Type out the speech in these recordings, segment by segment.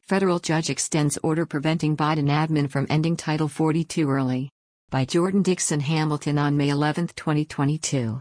Federal judge extends order preventing Biden admin from ending Title 42 early. By Jordan Dixon Hamilton on May 11, 2022.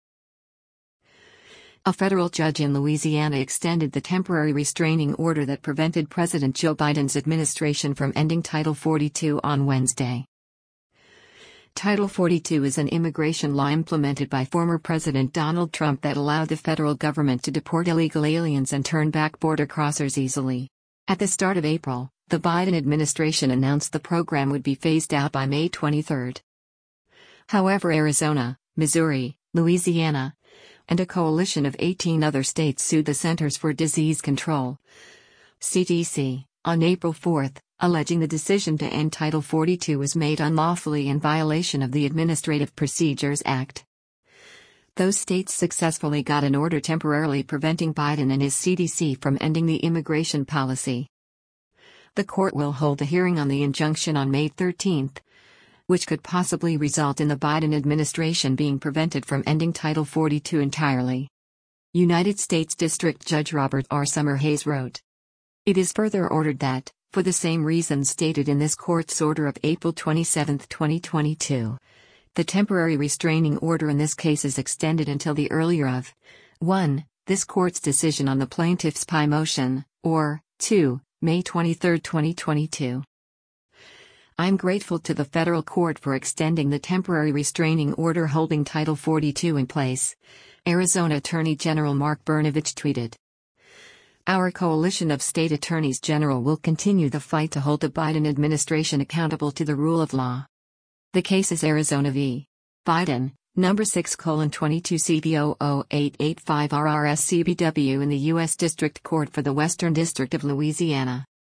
A federal judge in Louisiana extended the temporary restraining order that prevented President Joe Biden's administration from ending Title 42 on Wednesday. Title 42 is an immigration law implemented by former President Donald Trump that allowed the federal government to deport illegal aliens and turn back border crossers easily. At the start of April, the Biden administration announced the program would be phased out by May 23. However, Arizona, Missouri, Louisiana, and a coalition of 18 other states sued the Centers for Disease Control (CDC) on April 4, alleging the decision to end Title 42 was made unlawfully in violation of the Administrative Procedures Act. Those states successfully got an order temporarily preventing Biden and his CDC from ending the immigration policy. The court will hold a hearing on the injunction on May 13, which could possibly result in the Biden administration being prevented from ending Title 42 entirely. United States District Judge Robert R. Summerhays wrote. It is further ordered that, for the same reasons stated in this court's order of April 27, 2022, the temporary restraining order in this case is extended until the earlier of 1. This court's decision on the plaintiff's PI motion, or 2. May 23, 2022. I'm grateful to the federal court for extending the temporary restraining order holding Title 42 in place, Arizona Attorney General Mark Brnovich tweeted. Our coalition of state attorneys general will continue the fight to hold the Biden administration accountable to the rule of law. The case is Arizona v. Biden, number 6:22 CB00885 RRS CBW in the U.S. District Court for the Western District of Louisiana.